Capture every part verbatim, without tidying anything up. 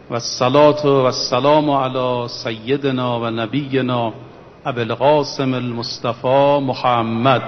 و الصلاة و السلام علی سیدنا و نبینا ابی القاسم المصطفى محمد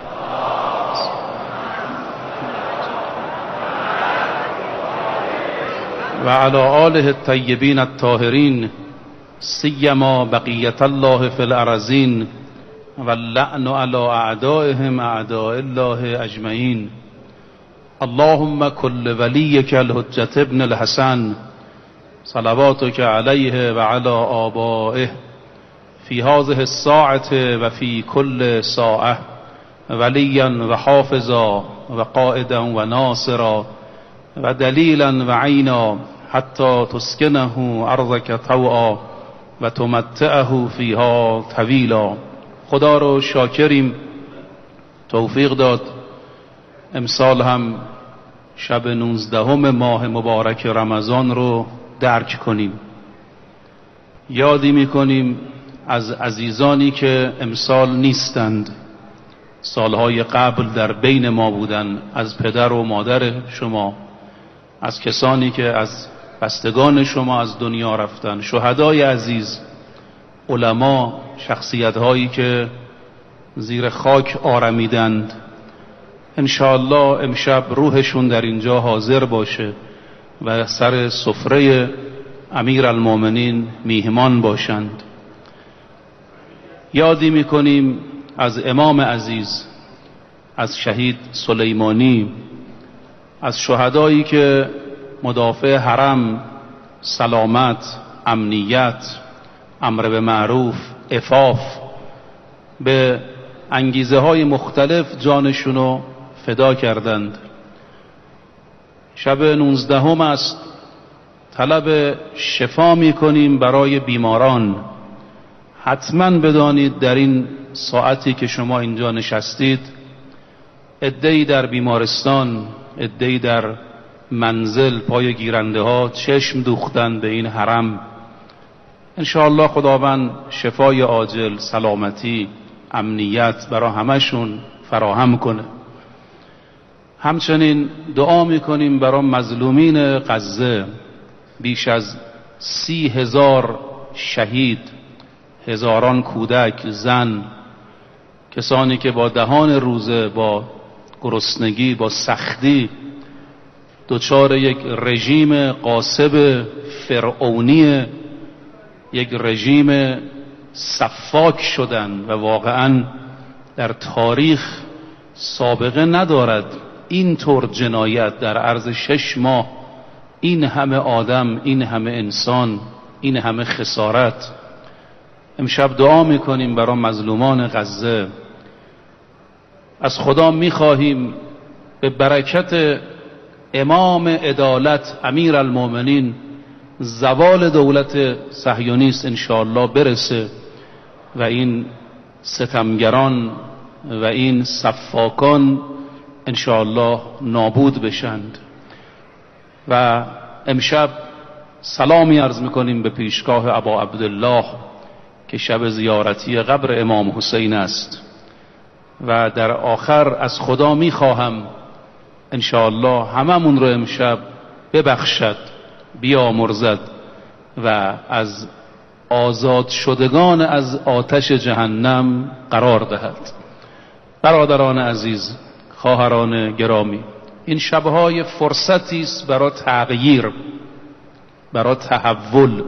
و علی آله الطیبین الطاهرین سیما بقیة الله فی الارضین و اللعن علی اعدائهم اعداء الله اجمعین. اللهم کل ولیک الحجة ابن الحسن صلواتك علیه و علی آبائه فی هذه الساعة و فی کل ساعة ولیا و حافظا و قائدا و ناصرا و دلیلا و عینا حتی تسکنه ارضک طوعا و تمتعه فیها طویلا. خدا رو شاکریم توفیق داد امسال هم شب نوزدهم ماه مبارک رمضان رو درک کنیم. یادی میکنیم از عزیزانی که امسال نیستند، سالهای قبل در بین ما بودند، از پدر و مادر شما، از کسانی که از بستگان شما از دنیا رفتن، شهدای عزیز، علما، شخصیت‌هایی که زیر خاک آرمیدند. انشاءالله امشب روحشون در اینجا حاضر باشه و سر سفره امیر المومنین میهمان باشند. یادی میکنیم از امام عزیز، از شهید سلیمانی، از شهدایی که مدافع حرم، سلامت، امنیت، امر به معروف، عفاف، به انگیزه های مختلف جانشونو فدا کردند. شب نوزدهم است، طلب شفا میکنیم برای بیماران. حتما بدانید در این ساعتی که شما اینجا نشستید، عده‌ای در بیمارستان، عده‌ای در منزل پای گیرنده ها چشم دوختن به این حرم. انشاءالله خداوند شفای عاجل، سلامتی، امنیت برای همشون فراهم کنه. همچنین دعا میکنیم برای مظلومین غزه، بیش از سی هزار شهید، هزاران کودک، زن، کسانی که با دهان روزه، با گرسنگی، با سختی دچار یک رژیم غاصب فرعونی، یک رژیم سفاک شدن و واقعا در تاریخ سابقه ندارد این طور جنایت در عرض شش ماه، این همه آدم، این همه انسان، این همه خسارت. امشب دعا میکنیم برای مظلومان غزه. از خدا میخواهیم به برکت امام عدالت امیر المومنین زوال دولت صهیونیست انشاءالله برسه و این ستمگران و این سفاکان انشاءالله نابود بشند. و امشب سلامی عرض میکنیم به پیشگاه ابا عبدالله که شب زیارتی قبر امام حسین است و در آخر از خدا میخواهم انشاءالله هممون رو امشب ببخشد، بیامرزد و از آزاد شدگان از آتش جهنم قرار دهد. برادران عزیز، خواهران گرامی، این شبهای فرصتی است برای تغییر، برای تحول،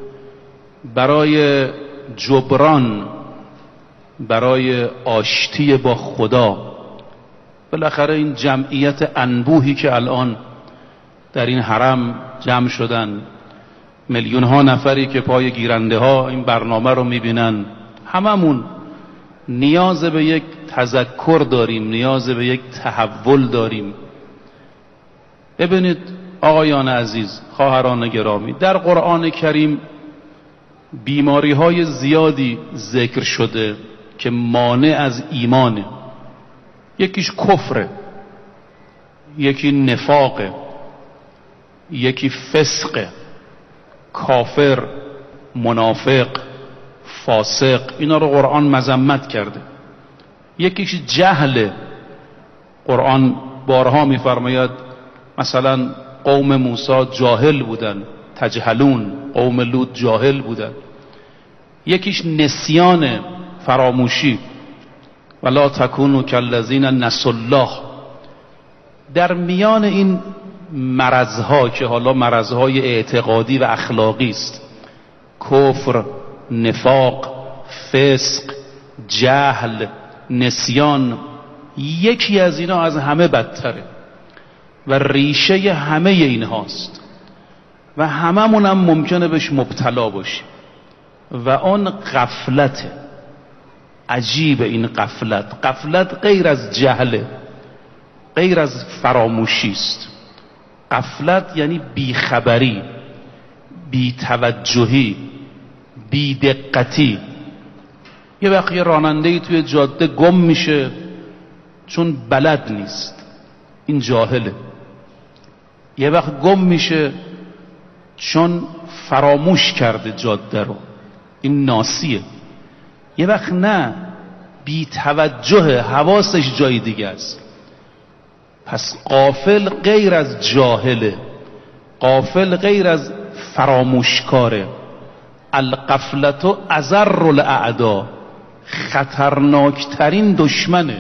برای جبران، برای آشتی با خدا. بالاخره این جمعیت انبوهی که الان در این حرم جمع شدن، میلیون ها نفری که پای گیرنده ها این برنامه رو میبینن، هممون نیاز به یک تذکر داریم، نیاز به یک تحول داریم. ببینید آقایان عزیز، خواهران گرامی، در قرآن کریم بیماری های زیادی ذکر شده که مانع از ایمانه. یکیش کفره، یکی نفاقه، یکی فسقه، کافر، منافق، فاسق، اینا رو قرآن مذمت کرده. یکیش جهله، قرآن بارها میفرماید مثلا قوم موسی جاهل بودن، تجهلون، قوم لوط جاهل بودن. یکیش نسیان، فراموشی، ولا تکونوا کالذین نسوا الله. در میان این مرضها که حالا مرضهای اعتقادی و اخلاقی است، کفر، نفاق، فسق، جهل، نسیان، یکی از اینا از همه بدتره و ریشه همه این هاست و هممون هم ممکنه بهش مبتلا باشیم و اون غفلته. عجیب این غفلت. غفلت غیر از جهله، غیر از فراموشی است. غفلت یعنی بیخبری، بی‌توجهی، بی‌دقتی. یه وقت یه راننده‌ای توی جاده گم میشه چون بلد نیست، این جاهله. یه وقت گم میشه چون فراموش کرده جاده رو، این ناسیه. یه وقت نه، بی توجه، حواسش جای دیگه است. پس غافل غیر از جاهله، غافل غیر از فراموشکاره. الغفلت اضر الاعدا، خطرناکترین دشمنه.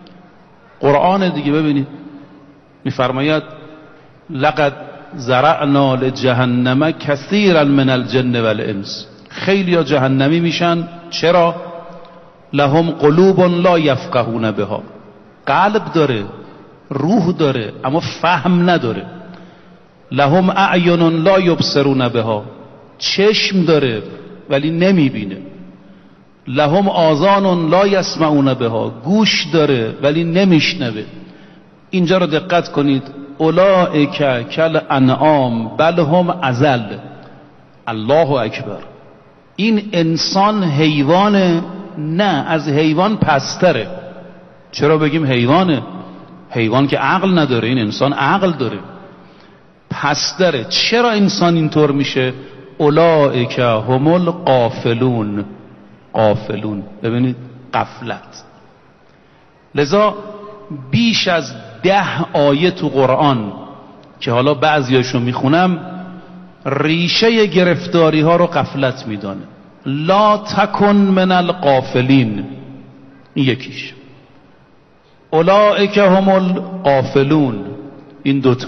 قرآن دیگه ببینید میفرماید لقد زرعنا لجهنم کثیرا من الجن والانس. خیلی ها جهنمی میشن. چرا؟ لهم قلوب لا یفقهون بها. قلب داره، روح داره، اما فهم نداره. لهم اعین لا یبصرون بها. چشم داره ولی نمیبینه. لهم آذان لا یسمعون بها. گوش داره ولی نمیشنوه. اینجا رو دقت کنید. اولئک کالانعام بل هم اضل. الله اکبر. این انسان حیوانه؟ نه، از حیوان پستره. چرا بگیم حیوانه؟ حیوان که عقل نداره، این انسان عقل داره، پستره. چرا انسان اینطور میشه؟ اولئک هم الغافلون. غافلون، ببینید غفلت. لذا بیش از ده آیه تو قرآن که حالا بعضیاشو میخونم ریشه گرفتاری ها رو غفلت میدانه. لا تکن من الغافلین، این یکیش. اولئک هم الغافلون، این دوتا.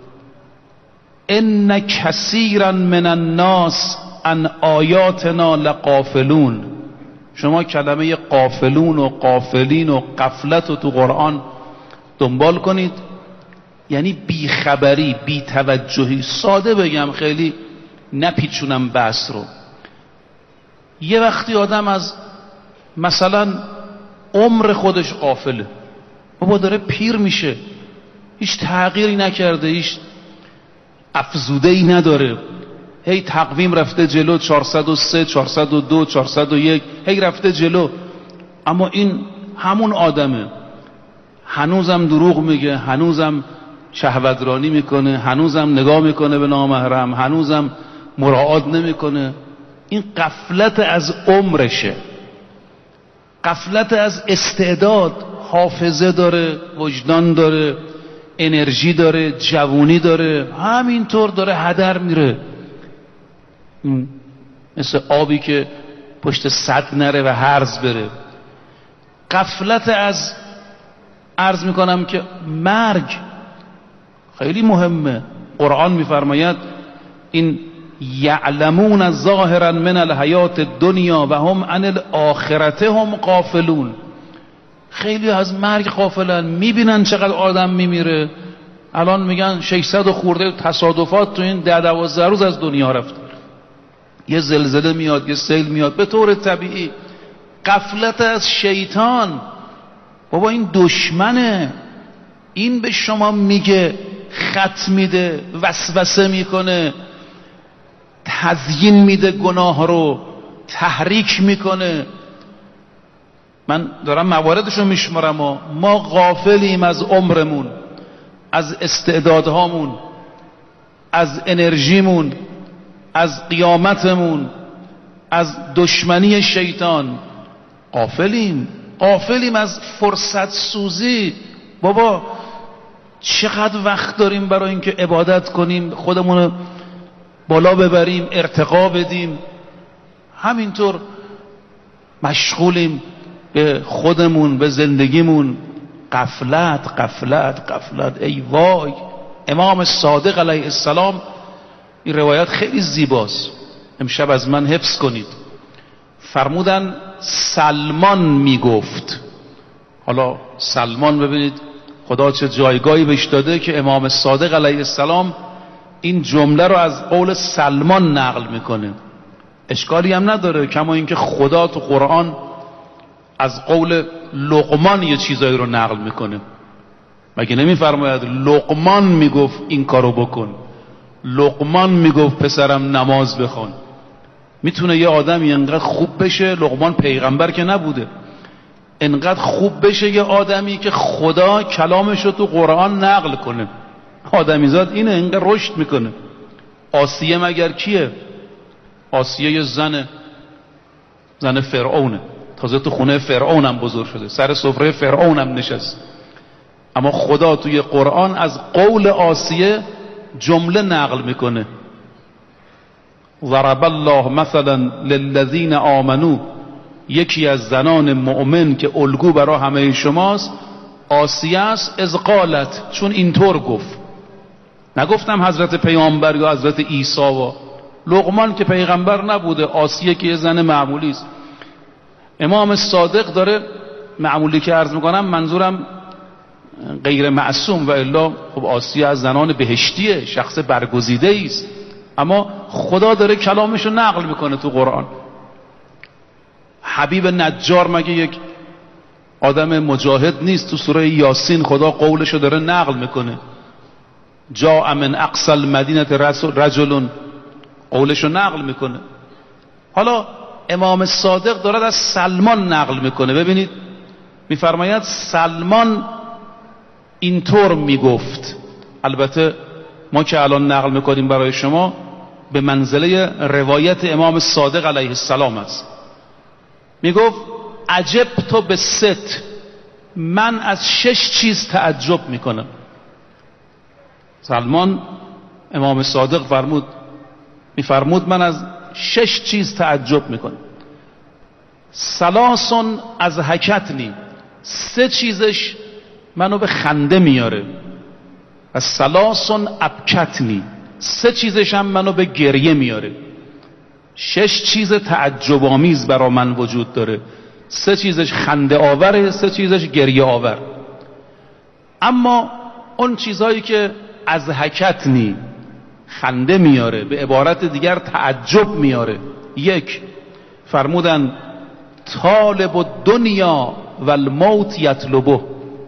ان کثیرا من الناس عن آیاتنا لغافلون. شما کلمه غافلون و غافلین و غفلت رو تو قرآن دنبال کنید، یعنی بیخبری، بی‌توجهی. ساده بگم، خیلی نپیچونم بحث رو. یه وقتی آدم از مثلا عمر خودش غافله، بابا داره پیر میشه، هیچ تغییری نکرده، هیچ افزوده‌ای نداره، هی تقویم رفته جلو، چهارصد و سه، چهارصد و دو، چهارصد و یک، هی رفته جلو، اما این همون آدمه، هنوزم دروغ میگه، هنوزم شهوترانی میکنه، هنوزم نگاه میکنه به نامحرم، هنوزم مراعات نمیکنه. این غفلت از عمرشه، غفلت از استعداد. حافظه داره، وجدان داره، انرژی داره، جوونی داره، همینطور داره هدر میره، مثل آبی که پشت سد نره و هرز بره. غفلت از، عرض میکنم که مرگ خیلی مهمه. قرآن میفرماید این یعلمون ظاهرا من الحیات الدنیا و هم عن الاخرته هم غافلون. خیلی از مرگ غافلن، میبینن چقدر آدم میمیره. الان میگن ششصد و خورده تصادفات تو این ده دوازده روز از دنیا رفت. یه زلزله میاد، یه سیل میاد، به طور طبیعی. غفلت از شیطان. بابا این دشمنه، این به شما میگه، خط میده، وسوسه میکنه، تزیین میده گناه رو، تحریک میکنه. من دارم مواردشو میشمارم و ما غافلیم از عمرمون، از استعدادهامون، از انرژیمون، از قیامتمون، از دشمنی شیطان. غافلیم، غافلیم از فرصت سوزی. بابا چقدر وقت داریم برای اینکه عبادت کنیم، خودمون بالا ببریم، ارتقا بدیم. همینطور مشغولیم به خودمون، به زندگیمون. غفلت غفلت غفلت. ای وای. امام صادق علیه السلام، این روایت خیلی زیباست، امشب از من حفظ کنید. فرمودن سلمان میگفت. حالا سلمان ببینید خدا چه جایگاهی بهش داده که امام صادق علیه السلام این جمله رو از قول سلمان نقل میکنه. اشکالی هم نداره، کما اینکه خدا تو قرآن از قول لقمان یه چیزایی رو نقل میکنه. مگه نمیفرماید لقمان میگفت این کارو بکن، لقمان میگفت پسرم نماز بخوان. میتونه یه آدمی انقدر خوب بشه، لقمان پیغمبر که نبوده، انقدر خوب بشه یه آدمی که خدا کلامشو تو قرآن نقل کنه. آدمیزاد اینه، انقدر رشد میکنه. آسیه مگر کیه؟ آسیه یه زنه، زن فرعونه، تازه تو خونه فرعونم بزرگ شده، سر سفره فرعونم نشست. اما خدا توی قرآن از قول آسیه جمله نقل میکنه. ضرب الله مثلا للذین آمنو. یکی از زنان مؤمن که الگو برای همه شماست آسیه است. از قالت، چون اینطور گفت. نگفتم حضرت پیامبر یا حضرت عیسی و لقمان که پیغمبر نبوده، آسیه که یه زن معمولی است. امام صادق داره، معمولی که عرض میکنم منظورم غیر معصوم، و الا خب آسیه از زنان بهشتیه، شخص برگزیده است، اما خدا داره کلامشو نقل میکنه تو قرآن. حبیب نجار مگه یک آدم مجاهد نیست؟ تو سوره یاسین خدا قولشو داره نقل میکنه. جاء من اقصى المدینه رجل، قولشو نقل میکنه. حالا امام صادق دارد از سلمان نقل میکنه. ببینید میفرماید سلمان اینطور میگفت. البته ما که الان نقل میکنیم برای شما به منزله روایت امام صادق علیه السلام است. میگفت عجب تو به ست، من از شش چیز تعجب میکنم. سلمان امام صادق فرمود میفرمود من از شش چیز تعجب میکنم. سلاسون از حکتنی، سه چیزش منو به خنده میاره. و سلاسون ابکتنی، سه چیزش هم منو به گریه میاره. شش چیز تعجب آمیز برا من وجود داره، سه چیزش خنده آوره، سه چیزش گریه آور. اما اون چیزهایی که از حکتنی، خنده میاره، به عبارت دیگر تعجب میاره. یک، فرمودن طالب الدنیا و الموت یطلبه.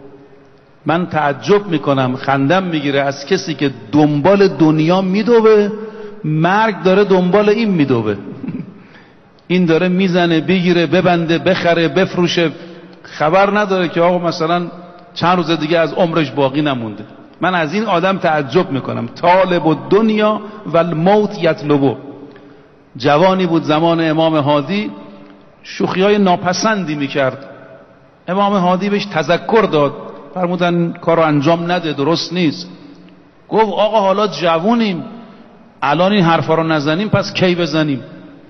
من تعجب میکنم، خندم میگیره از کسی که دنبال دنیا میدوه، مرگ داره دنبال این میدوه. این داره میزنه، بگیره، ببنده، بخره، بفروشه، خبر نداره که آقا مثلا چند روز دیگه از عمرش باقی نمونده. من از این آدم تعجب میکنم. طالب الدنیا و الموت یطلبه. جوانی بود زمان امام هادی، شوخی‌های ناپسندی میکرد. امام هادی بهش تذکر داد، فرمودن کارو انجام نده، درست نیست. گفت آقا حالا جوونیم، الان این حرفا رو نزنیم پس کی بزنیم؟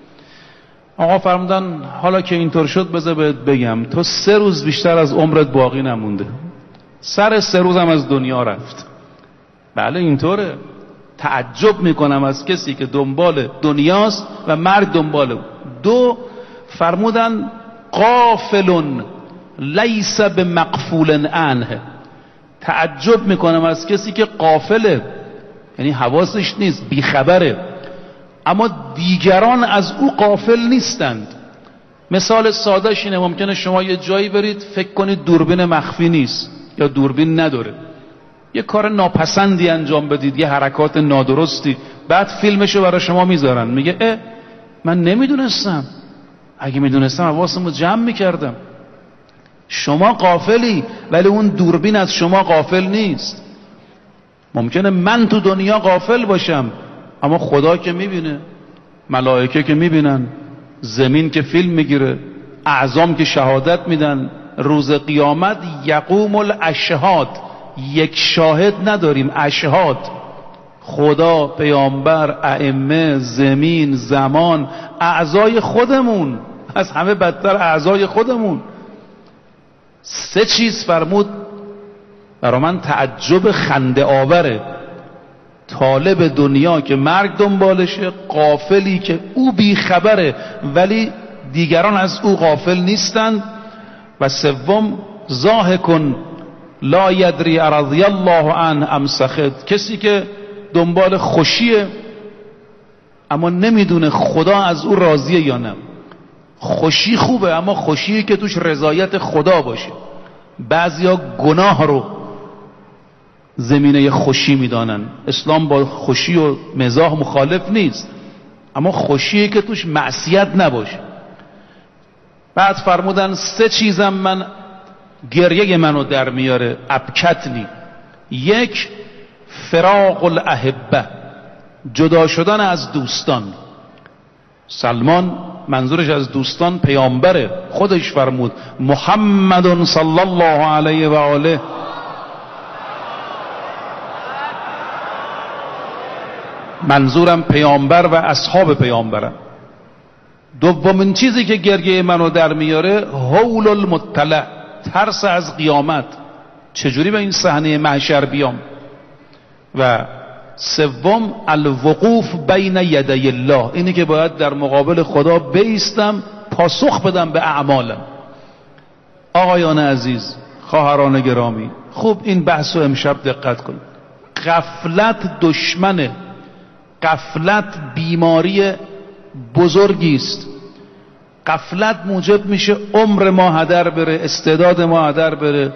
آقا فرمودن حالا که اینطور شد بذار بهت بگم، تو سه روز بیشتر از عمرت باقی نمونده. سر سه روزم از دنیا رفت. بله اینطوره. تعجب میکنم از کسی که دنبال دنیاست و مرگ دنباله. دو، فرمودن غافلون لیس بمغفول عنه. تعجب میکنم از کسی که غافله، یعنی حواسش نیست، بیخبره، اما دیگران از او غافل نیستند. مثال سادهش اینه، ممکنه شما یه جایی برید فکر کنید دوربین مخفی نیست یا دوربین نداره، یه کار ناپسندی انجام بدید، یه حرکات نادرستی، بعد فیلمشو برای شما میذارن، میگه اه من نمیدونستم، اگه میدونستم حواسمو جمع میکردم. شما غافلی ولی اون دوربین از شما غافل نیست. ممکنه من تو دنیا غافل باشم اما خدا که میبینه، ملائکه که میبینن، زمین که فیلم میگیره، اعظام که شهادت میدن. روز قیامت یقوم الاشهاد، یک شاهد نداریم، اشهاد. خدا، پیامبر، ائمه، زمین، زمان، اعضای خودمون، از همه بدتر اعضای خودمون. سه چیز فرمود برای من تعجب خنده آوره: طالب دنیا که مرگ دنبالشه، غافلی که او بیخبره ولی دیگران از او غافل نیستند، و سوم ضاحکن لا یدری رضی الله عنه ام سخط، کسی که دنبال خوشیه اما نمیدونه خدا از او راضیه یا نه. خوشی خوبه اما خوشی که توش رضایت خدا باشه. بعضیا گناه رو زمینه خوشی میدانن. اسلام با خوشی و مزاح مخالف نیست، اما خوشی که توش معصیت نباشه. بعد فرمودن سه چیزم من گریه منو در میاره، ابکتنی. یک، فراق الاحبه، جدا شدن از دوستان. سلمان منظورش از دوستان پیامبره، خودش فرمود محمد صلی الله علیه و آله منظورم پیامبر و اصحاب پیامبرم. دومین چیزی که گریه منو در میاره هول المطلع، ترس از قیامت، چجوری به این صحنه محشر بیام. و سوم الوقوف بین یدی الله، اینی که باید در مقابل خدا بایستم پاسخ بدم به اعمالم. آقایان عزیز، خواهران گرامی، خوب این بحث رو امشب دقت کنید. غفلت دشمنه، غفلت بیماری بزرگی است. غفلت موجب میشه عمر ما هدر بره، استعداد ما هدر بره،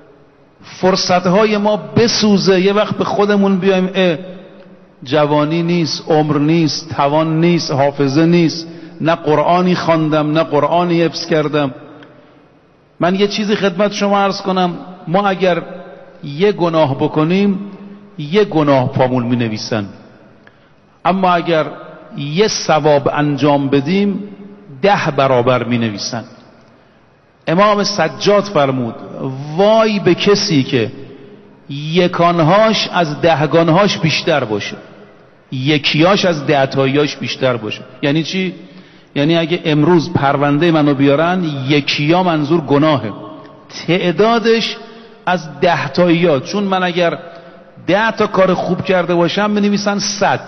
فرصتهای ما بسوزه. یه وقت به خودمون بیایم اه جوانی نیست، عمر نیست، توان نیست، حافظه نیست، نه قرآنی خواندم نه قرآنی حفظ کردم. من یه چیزی خدمت شما عرض کنم، ما اگر یه گناه بکنیم یه گناه پامون می نویسن، اما اگر یه ثواب انجام بدیم ده برابر می نویسن. امام سجاد فرمود وای به کسی که یکانهاش از دهگانهاش بیشتر باشه، یکیاش از دهتاییاش بیشتر باشه. یعنی چی؟ یعنی اگه امروز پرونده منو بیارن یکیا منظور گناهه، تعدادش از دهتاییات. چون من اگر ده تا کار خوب کرده باشم می نویسن صد،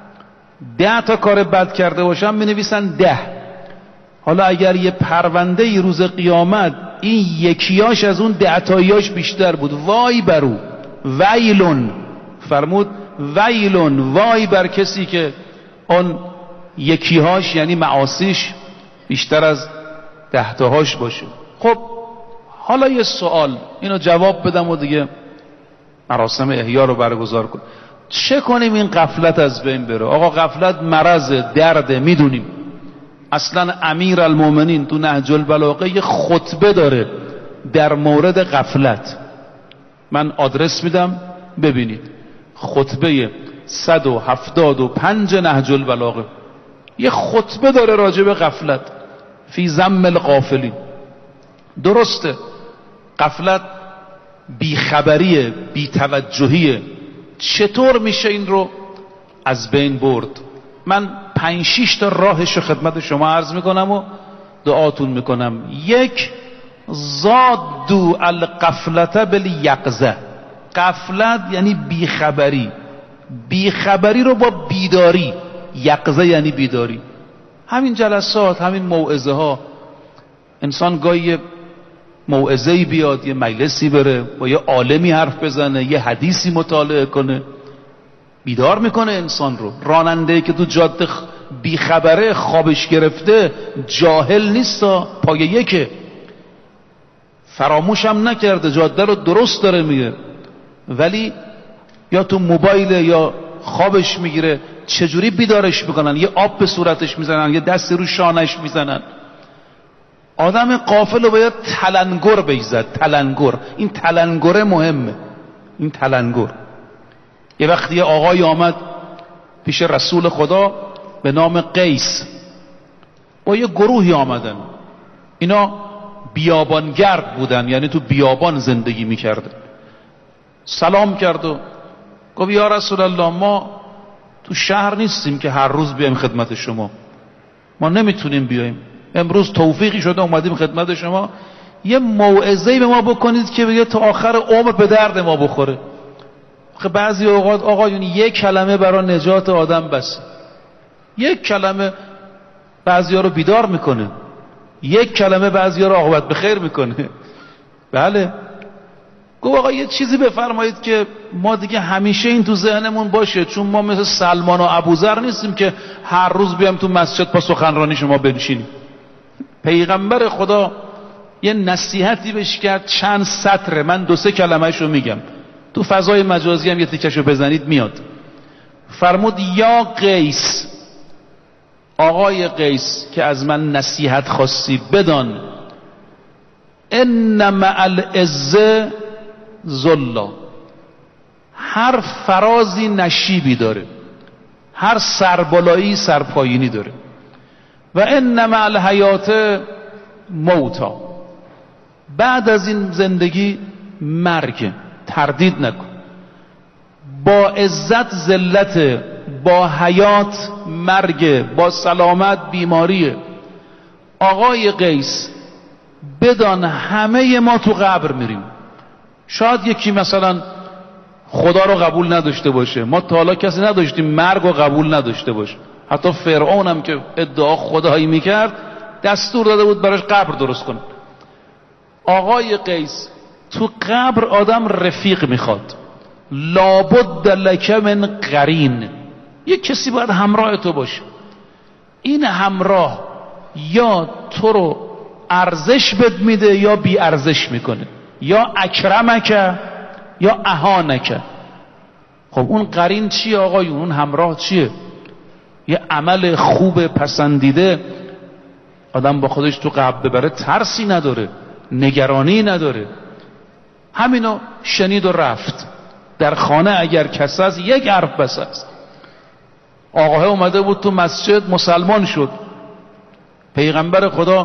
ده تا کار بد کرده باشم می نویسن ده. حالا اگر یه پرونده ای روز قیامت این یکیاش از اون دهتاییاش بیشتر بود، وای برو، ویلون فرمود، ویلون، وای بر کسی که اون یکیهاش یعنی معاصیش بیشتر از دهتاهاش باشه. خب حالا یه سوال، اینو جواب بدم و دیگه مراسم احیا رو برگزار کن. چه کنیم این غفلت از بین بره؟ آقا غفلت مرض، درده، میدونیم. اصلا امیر المومنین تو نهج البلاغه یه خطبه داره در مورد غفلت، من آدرس میدم ببینید، خطبه صد و هفتاد و پنج نهج البلاغه یه خطبه داره راجع به غفلت، فی ذم الغافلین. درسته غفلت بیخبریه، بیتوجهیه، چطور میشه این رو از بین برد؟ من پنج شیش تا راهش رو خدمت شما عرض میکنم و دعاتون میکنم. یک، زادو الغفلت بالیقظه. غفلت یعنی بیخبری، بیخبری رو با بیداری، یقظه یعنی بیداری. همین جلسات، همین موعظه ها، انسان گاهی موعظه‌ای بیاد، یه مجلسی بره، با یه عالمی حرف بزنه، یه حدیثی مطالعه کنه، بیدار میکنه انسان رو. راننده‌ای که تو جاده بیخبره، خوابش گرفته، جاهل نیست، پایه یکه، فراموش هم نکرده، جاده رو درست داره میگه، ولی یا تو موبایل یا خوابش میگیره. چجوری بیدارش میکنن؟ یه آب به صورتش میزنن، یه دستی رو شانش میزنن. آدم غافل رو باید تلنگر بیزد، تلنگر. این تلنگره مهمه، این تلنگر. یه وقتی یه آقای آمد پیش رسول خدا به نام قیس، با یه گروهی آمدن، اینا بیابانگرد بودن، یعنی تو بیابان زندگی میکردن. سلام کرد و گفت یا رسول الله ما تو شهر نیستیم که هر روز بیایم خدمت شما، ما نمیتونیم بیایم، امروز توفیقی شده اومدیم خدمت شما، یه موعظه‌ای به ما بکنید که بگه تا آخر عمر به درد ما بخوره. خب بعضی اوقات آقایون یک کلمه برای نجات آدم بس، یک کلمه بعضیا رو بیدار میکنه، یک کلمه بعضیا رو عاقبت به خیر میکنه. بله. گفت آقا یه چیزی بفرمایید که ما دیگه همیشه این تو ذهنمون باشه، چون ما مثل سلمان و ابوذر نیستیم که هر روز بیام تو مسجد با سخنرانی شما بنشینیم. پیغمبر خدا یه نصیحتی بهش کرد چند سطره، من دو سه کلمه‌شو میگم، تو فضای مجازی هم یه تیکشو بزنید میاد. فرمود یا قیس، آقای قیس که از من نصیحت خواستی، بدان ان مع العزه ذلا، هر فرازی نشیبی داره، هر سربالایی سرپایینی داره، و ان مع الحیات موتا، بعد از این زندگی مرگ، تردید نکن. با عزت ذلت، با حیات مرگ، با سلامت بیماریه. آقای قیس بدان همه ما تو قبر میریم. شاید یکی مثلا خدا رو قبول نداشته باشه، ما تا حالا کسی نداشتیم مرگ رو قبول نداشته باشه. حتی فرعون هم که ادعا خدایی میکرد دستور داده بود براش قبر درست کنه. آقای قیس تو قبر آدم رفیق میخواد، لابد لک من قرین، یک کسی باید همراه تو باشه. این همراه یا تو رو ارزش بد میده یا بی ارزش میکنه، یا اکرمک یا اهانک. خب اون قرین چیه آقایون؟ اون همراه چیه؟ یه عمل خوب پسندیده آدم با خودش تو قبر ببره ترسی نداره، نگرانی نداره. همینو شنید و رفت. در خانه اگر کس از یک حرف بس است. آقاه اومده بود تو مسجد، مسلمان شد. پیغمبر خدا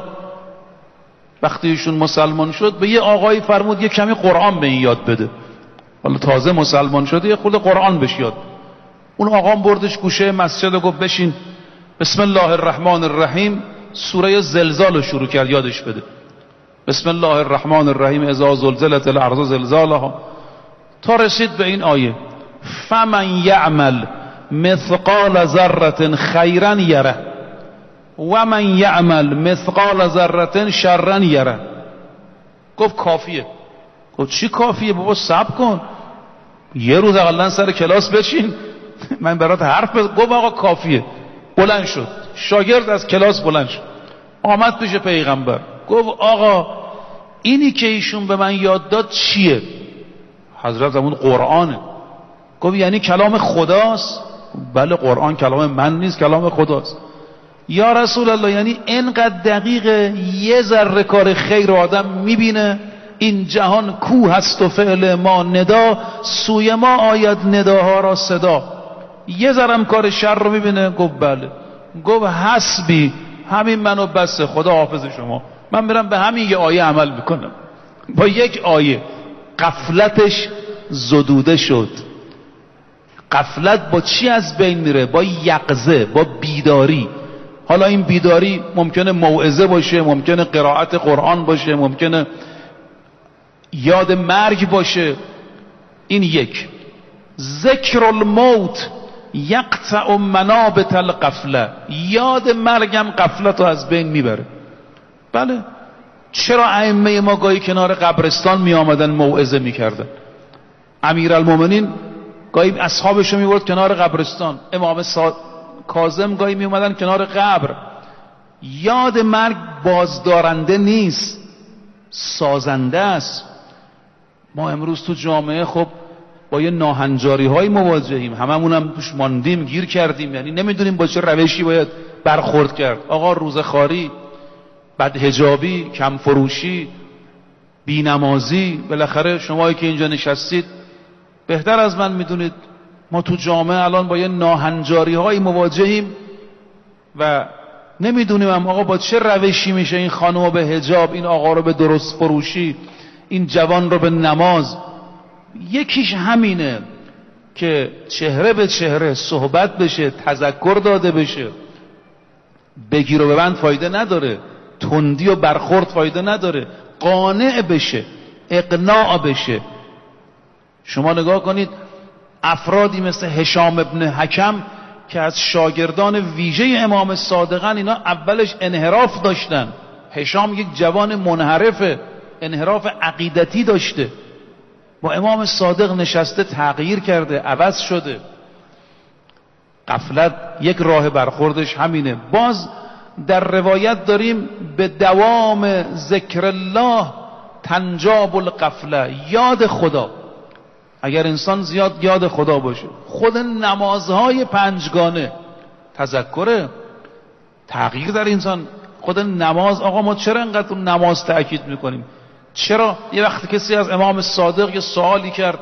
وقتی ایشون مسلمان شد به یه آقایی فرمود یه کمی قرآن به این یاد بده. حالا تازه مسلمان شده، یه خورده قرآن بهش یاد. اون آقام بردش گوشه مسجد و گفت بشین، بسم الله الرحمن الرحیم، سوره زلزال رو شروع کرد یادش بده. بسم الله الرحمن الرحیم اذا زلزلت الارض زلزالها، تا رسید به این آیه فمن یعمل مثقال ذره خیرا یره و من یعمل مثقال ذره شرا یره. گفت کافیه. گفت چی کافیه بابا؟ صبر کن، یه روز اقلا سر کلاس بچین من برات حرف بزنم. گفت آقا کافیه. بلند شد، شاگرد از کلاس بلند شد، آمد پیش پیغمبر، گفت آقا اینی که ایشون به من یاد داد چیه؟ حضرت زمان قرآنه. گفت یعنی کلام خداست؟ بله قرآن کلام من نیست، کلام خداست. یا رسول الله یعنی اینقدر دقیقه یه ذره کار خیر آدم میبینه این جهان کوه هست و فعل ما ندا، سوی ما آید نداها را صدا، یه ذرم کار شر رو میبینه؟ گفت بله. گفت حسبی، همین منو بسه، خدا حافظ شما، من میرم به همین یه آیه عمل میکنم. با یک آیه غفلتش زدوده شد. غفلت با چی از بین میره؟ با یقظه، با بیداری. حالا این بیداری ممکنه موعظه باشه، ممکنه قرائت قرآن باشه، ممکنه یاد مرگ باشه. این یک. ذکر الموت یقطع منابت الغفله، یاد مرگم غفلت رو از بین میبره. بله چرا ائمه ما گاهی کنار قبرستان می آمدن موعظه میکردن؟ امیرالمومنین گاهی اصحابش رو میبرد کنار قبرستان، امام کاظم گاهی می اومدن کنار قبر. یاد مرگ بازدارنده نیست، سازنده است. ما امروز تو جامعه خب با یه ناهنجاری های مواجهیم، هممون هم توش ماندیم، گیر کردیم، یعنی نمیدونیم با چه روشی باید برخورد کرد. آقا روزخواری، بدحجابی، کمفروشی، بینمازی، بالاخره شمایی که اینجا نشستید بهتر از من میدونید ما تو جامعه الان با یه ناهنجاری های مواجهیم و نمیدونیم هم آقا با چه روشی میشه این خانم به حجاب، این آقا رو به درست فروشی، این جوان رو به نماز. یکیش همینه، که چهره به چهره صحبت بشه، تذکر داده بشه. بگیر و ببند فایده نداره، تندی و برخورد فایده نداره. قانع بشه، اقناع بشه. شما نگاه کنید افرادی مثل هشام ابن حکم که از شاگردان ویژه امام صادقن، اینا اولش انحراف داشتن. هشام یک جوان منحرفه، انحراف عقیدتی داشته، با امام صادق نشسته تغییر کرده، عوض شده. غفلت یک راه برخوردش همینه. باز در روایت داریم به دوام ذکر الله تنجاب الغفله، یاد خدا. اگر انسان زیاد یاد خدا باشه، خود نمازهای پنجگانه تذکره، تغییر در انسان. خود نماز، آقا ما چرا انقدر نماز تأکید میکنیم؟ چرا یه وقت کسی از امام صادق یه سوالی کرد،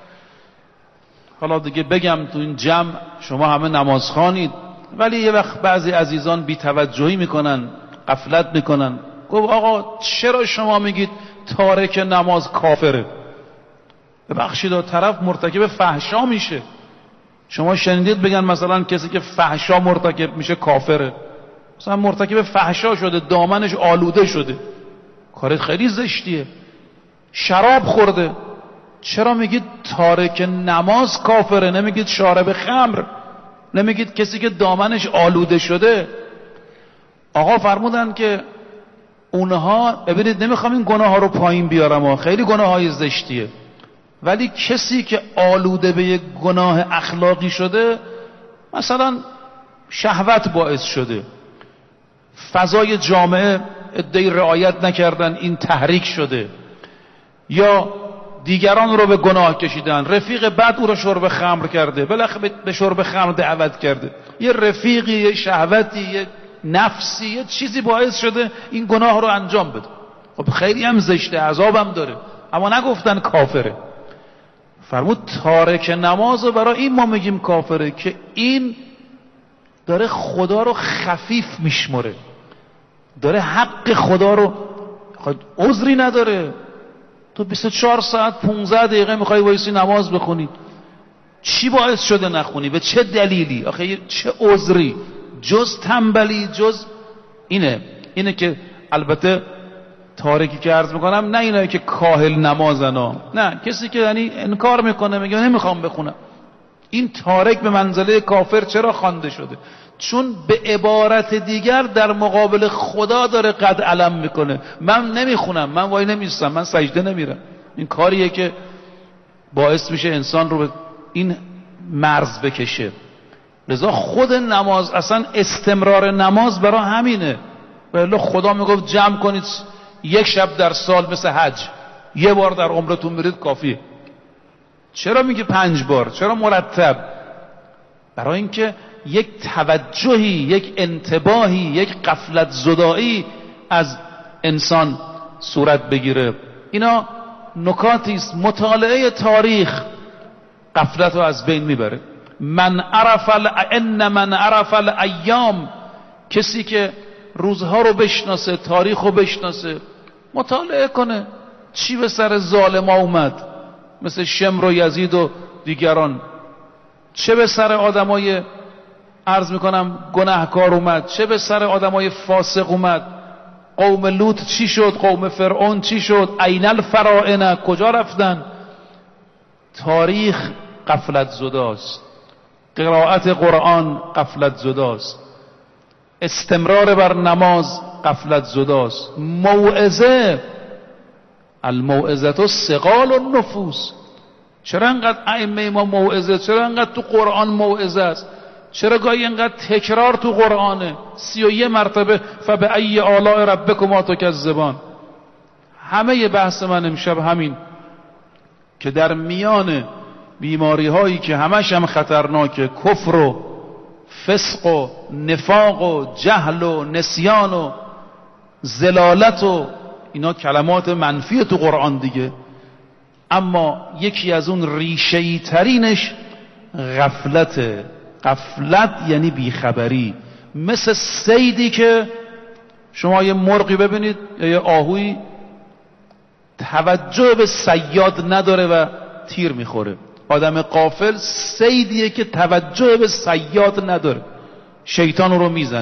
حالا دیگه بگم تو این جمع شما همه نماز خوانید، ولی یه وقت بعضی عزیزان بی توجهی میکنن، غفلت میکنن. گفت آقا چرا شما میگید تارک نماز کافره؟ ببخشید طرف مرتکب فحشا میشه. شما شنیدید بگن مثلا کسی که فحشا مرتکب میشه کافره؟ مثلا مرتکب فحشا شده، دامنش آلوده شده، کار خیلی زشتیه. شراب خورده، چرا میگید تارک نماز کافره؟ نمیگید شارب خمر، نمیگید کسی که دامنش آلوده شده. آقا فرمودن که اونها، ببینید نمیخوام این گناه ها رو پایین بیارم ها، خیلی گناه های زشتیه، ولی کسی که آلوده به یک گناه اخلاقی شده، مثلا شهوت باعث شده، فضای جامعه ادعای رعایت نکردن این تحریک شده، یا دیگران رو به گناه کشیدن، رفیق بد او رو شرب خمر کرده، بالاخره به شرب خمر دعوت کرده، یه رفیقی، یه شهوتی، یه نفسی، یه چیزی باعث شده این گناه رو انجام بده. خب خیلی هم زشته، عذابم داره، اما نگفتن کافره. فرمود تارک نماز رو برای این ما میگیم کافره که این داره خدا رو خفیف میشمره، داره حق خدا رو، خود عذری نداره. تو بیست و چهار ساعت پانزده دقیقه میخوای وایسی نماز بخونی، چی باعث شده نخونی؟ به چه دلیلی؟ آخه چه عذری؟ جز تنبلی، جز اینه اینه که البته تارکی که عرض میکنم نه اینه که کاهل نمازن ها، نه، کسی که یعنی انکار میکنه، میگه نمیخوام بخونم. این تارک به منزله کافر چرا خوانده شده؟ چون به عبارت دیگر در مقابل خدا داره قد علم میکنه، من نمیخونم، من وای نمیستم، من سجده نمیرم. این کاریه که باعث میشه انسان رو به این مرز بکشه. لذا خود نماز، اصلا استمرار نماز برای همینه. ولی خدا میگفت جمع کنید یک شب در سال مثل حج، یه بار در عمرتون میرید کافیه. چرا میگه پنج بار؟ چرا مرتب؟ برای اینکه یک توجهی، یک انتباهی، یک غفلت زدایی از انسان صورت بگیره. اینا نکاتی است. مطالعه تاریخ غفلت رو از بین میبره. من عرف ان من عرف الایام، کسی که روزها رو بشناسه، تاریخ رو بشناسه، مطالعه کنه چی به سر ظالما اومد، مثل شمر و یزید و دیگران، چه به سر آدمای عرض میکنم گناهکار اومد، چه به سر آدمای فاسق اومد. قوم لوط چی شد؟ قوم فرعون چی شد؟ این الفراعنه کجا رفتن؟ تاریخ غفلت زداست، قرائت قرآن غفلت زداست، استمرار بر نماز غفلت زداست، موعظه، الموعظه ثقال النفوس. چرا انقدر ائمه ما موعظه؟ چرا انقدر تو قرآن موعظه است؟ چرا گاهی انقدر تکرار تو قرآنه؟ سی و یک مرتبه فبأی آلاء ربکما تکذبان. همه بحث من امشب همین که در میان بیماری هایی که همش هم خطرناکه، کفر و فسق و نفاق و جهل و نسیان و ضلالت و اینا کلمات منفی تو قرآن دیگه، اما یکی از اون ریشه‌ای ترینش غفلته. غفلت یعنی بیخبری. مثل صیدی که شما یه مرغی ببینید یا یه آهوی توجه به صیاد نداره و تیر میخوره، آدم غافل صیدیه که توجه به صیاد نداره، شیطان رو میزنه.